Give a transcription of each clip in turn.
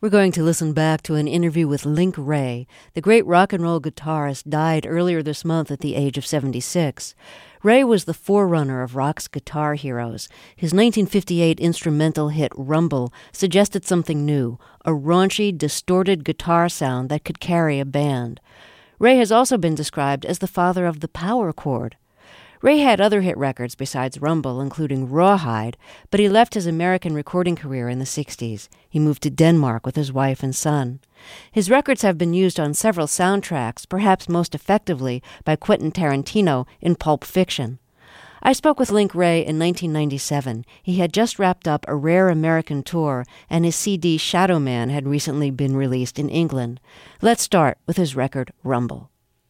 We're going to listen back to an interview with Link Wray. The great rock and roll guitarist died earlier this month at the age of 76. Wray was the forerunner of rock's guitar heroes. His 1958 instrumental hit Rumble suggested something new, a raunchy, distorted guitar sound that could carry a band. Wray has also been described as the father of the power chord. Wray had other hit records besides Rumble, including Rawhide, but he left his American recording career in the 60s. He moved to Denmark with his wife and son. His records have been used on several soundtracks, perhaps most effectively by Quentin Tarantino in Pulp Fiction. I spoke with Link Wray in 1997. He had just wrapped up a rare American tour, and his CD Shadow Man had recently been released in England. Let's start with his record Rumble.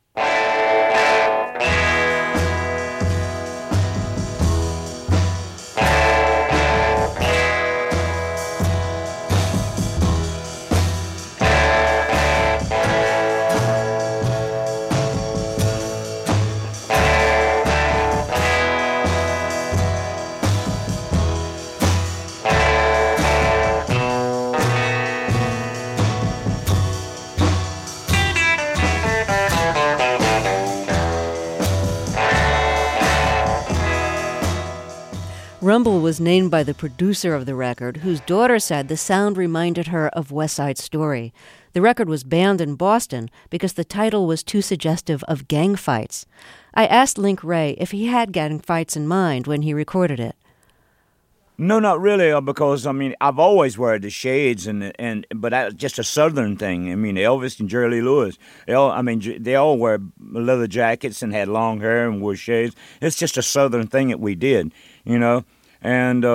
Rumble was named by the producer of the record, whose daughter said the sound reminded her of West Side Story. The record was banned in Boston because the title was too suggestive of gang fights. I asked Link Wray if he had gang fights in mind when he recorded it. No, not really, because, I've always worn the shades, but that's just a Southern thing. Elvis and Jerry Lee Lewis, they all wear leather jackets and had long hair and wore shades. It's just a Southern thing that we did, And,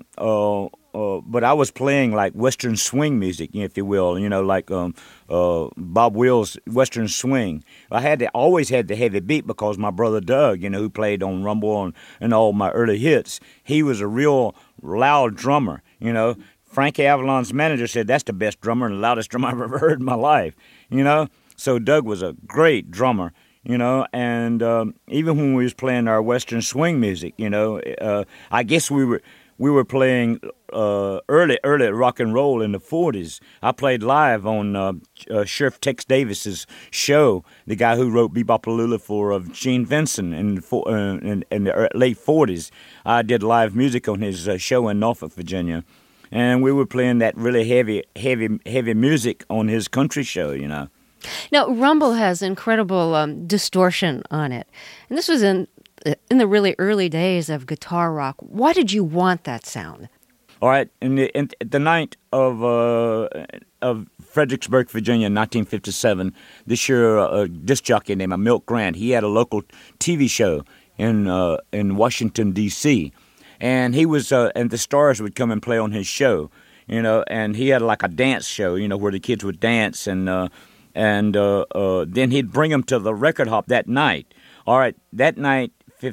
but I was playing like Western swing music, if you will, like Bob Wills' Western swing. I always had the heavy beat because my brother Doug, who played on Rumble and all my early hits, he was a real loud drummer, Frankie Avalon's manager said that's the best drummer and the loudest drummer I've ever heard in my life, So Doug was a great drummer. And even when we was playing our Western swing music, I guess we were playing early rock and roll in the 40s. I played live on Sheriff Tex Davis's show, the guy who wrote Bebop-A-Lula for Gene Vincent in the late 40s. I did live music on his show in Norfolk, Virginia. And we were playing that really heavy music on his country show, Now, Rumble has incredible distortion on it. And this was in the really early days of guitar rock. Why did you want that sound? All right. In the night of Fredericksburg, Virginia, in 1957, this year, a disc jockey named Milt Grant, he had a local TV show in Washington, D.C., and he was and the stars would come and play on his show, and he had like a dance show, where the kids would dance, and then he'd bring them to the record hop that night. All right, that night,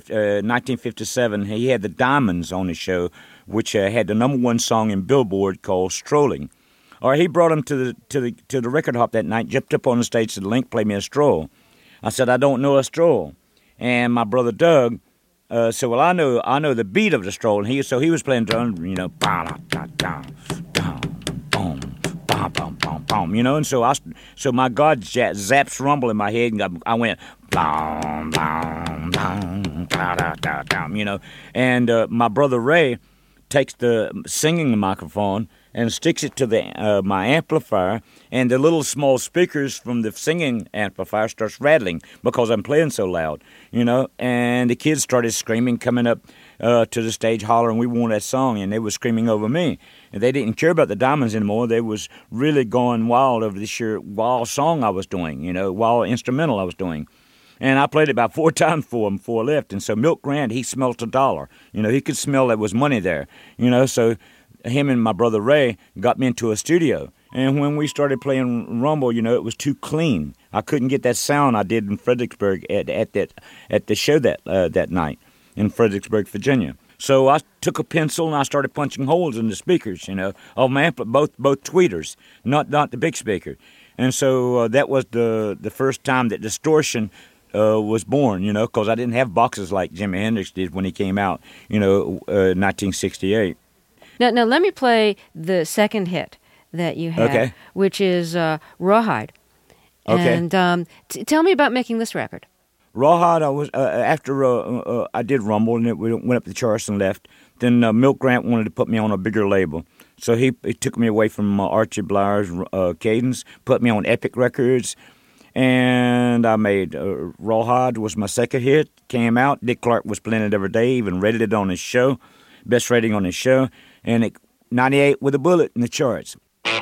1957, he had the Diamonds on his show, which had the number one song in Billboard called "Strolling." All right, he brought them to the record hop that night, jumped up on the stage, said, "Link, play me a stroll." I said, "I don't know a stroll," and my brother Doug said, "Well, I know the beat of the stroll," and he was playing drums, and so my God zaps Rumble in my head, and I went, and my brother Ray takes the singing microphone and sticks it to my amplifier, and the little small speakers from the singing amplifier starts rattling because I'm playing so loud, and the kids started screaming, coming up to the stage hollering, "We want that song," and they were screaming over me. And they didn't care about the Diamonds anymore. They was really going wild over this sheer wild song I was doing, wild instrumental I was doing. And I played it about 4 times for him before I left. And so Milt Grant, he smelt $1. He could smell there was money there, so him and my brother Ray got me into a studio. And when we started playing Rumble, it was too clean. I couldn't get that sound I did in Fredericksburg at the show that night in Fredericksburg, Virginia. So I took a pencil and I started punching holes in the speakers, of my both tweeters, not the big speaker. And so that was the first time that distortion was born, because I didn't have boxes like Jimi Hendrix did when he came out, 1968. Now let me play the second hit that you had, Okay. which is Rawhide. Okay. And tell me about making this record. Rawhide, I was after I did Rumble, and it went up the charts and left. Then Milt Grant wanted to put me on a bigger label, so he took me away from Archie Blier's Cadence, put me on Epic Records, and I made Rawhide was my second hit. Came out. Dick Clark was playing it every day, even rated it on his show, best rating on his show, and it 98 with a bullet in the charts.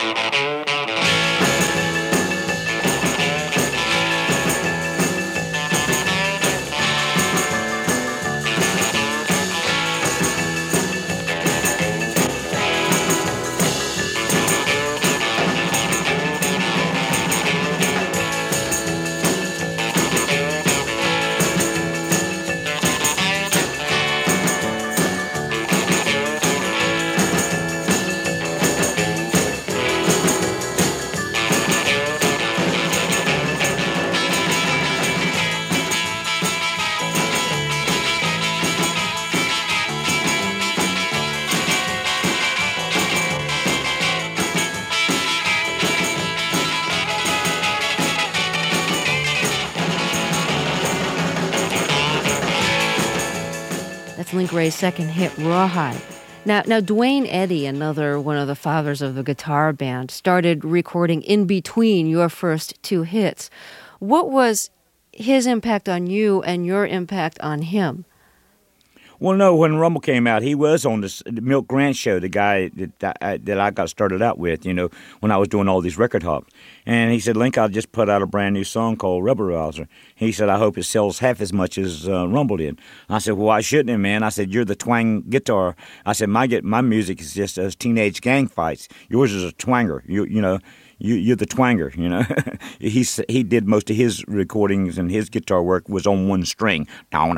That's Link Wray's second hit, Rawhide. Now, Duane Eddy, another one of the fathers of the guitar band, started recording in between your first two hits. What was his impact on you and your impact on him? Well, no, when Rumble came out, he was on the Milt Grant show, the guy that I got started out with, when I was doing all these record hops. And he said, Link, I just put out a brand new song called Rubber Rouser. He said, I hope it sells half as much as Rumble did. I said, well, why shouldn't it, man? I said, you're the twang guitar. I said, my music is just as teenage gang fights. Yours is a twanger, You're the twanger, He did most of his recordings and his guitar work was on one string. Where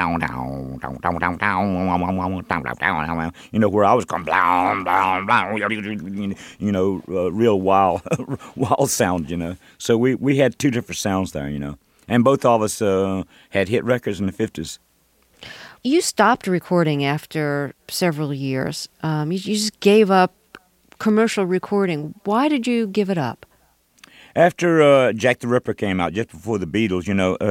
I was going, real wild sound, So we had two different sounds there, And both of us had hit records in the 50s. You stopped recording after several years. You just gave up commercial recording. Why did you give it up? After Jack the Ripper came out, just before the Beatles,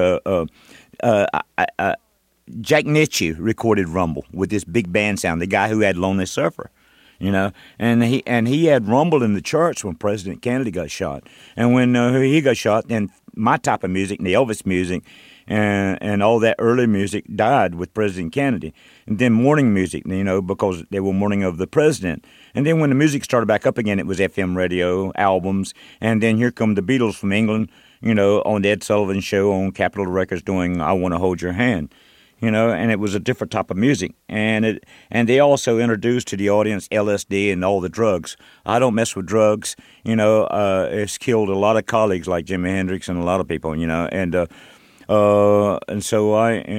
Jack Nitzsche recorded Rumble with this big band sound, the guy who had Lonely Surfer, and he had Rumble in the charts when President Kennedy got shot. And when he got shot, then my type of music, the Elvis music, and all that early music died with President Kennedy. And then morning music, because they were mourning of the president. And then when the music started back up again, it was FM radio, albums. And then here come the Beatles from England, on the Ed Sullivan Show on Capitol Records doing I Want to Hold Your Hand. And it was a different type of music. And they also introduced to the audience LSD and all the drugs. I don't mess with drugs. It's killed a lot of colleagues like Jimi Hendrix and a lot of people, and so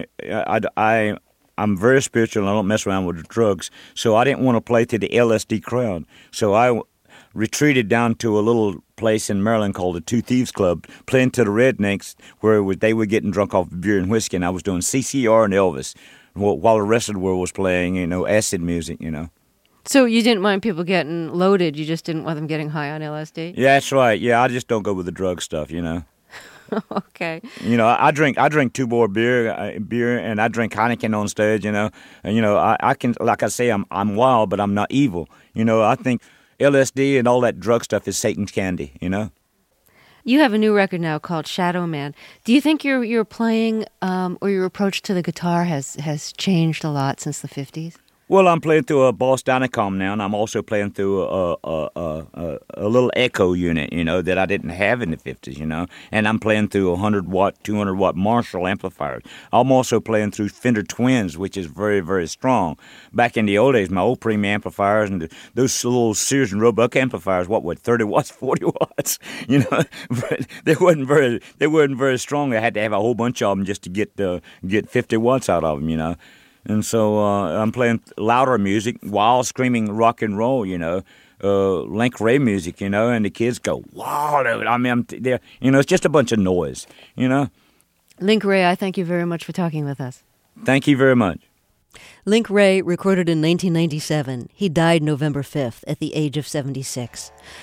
I'm very spiritual and I don't mess around with the drugs. So I didn't want to play to the LSD crowd. So I retreated down to a little place in Maryland called the Two Thieves Club, playing to the rednecks where they were getting drunk off beer and whiskey. And I was doing CCR and Elvis while the rest of the world was playing, acid music, So you didn't mind people getting loaded. You just didn't want them getting high on LSD? Yeah, that's right. Yeah, I just don't go with the drug stuff, Okay. I drink Tuborg beer, and I drink Heineken on stage. I can, like I say, I'm wild, but I'm not evil. I think LSD and all that drug stuff is Satan's candy. You have a new record now called Shadow Man. Do you think your playing or your approach to the guitar has changed a lot since the 50s? Well, I'm playing through a Boss Dynacom now, and I'm also playing through a little echo unit, that I didn't have in the 50s, And I'm playing through 100-watt, 200-watt Marshall amplifiers. I'm also playing through Fender Twins, which is very, very strong. Back in the old days, my old premium amplifiers and those little Sears and Roebuck amplifiers, 30 watts, 40 watts, but they weren't very strong. I had to have a whole bunch of them just to get 50 watts out of them, And so I'm playing louder music, wild, screaming rock and roll, Link Wray music, and the kids go, wow, I mean, it's just a bunch of noise, Link Wray, I thank you very much for talking with us. Thank you very much. Link Wray recorded in 1997. He died November 5th at the age of 76.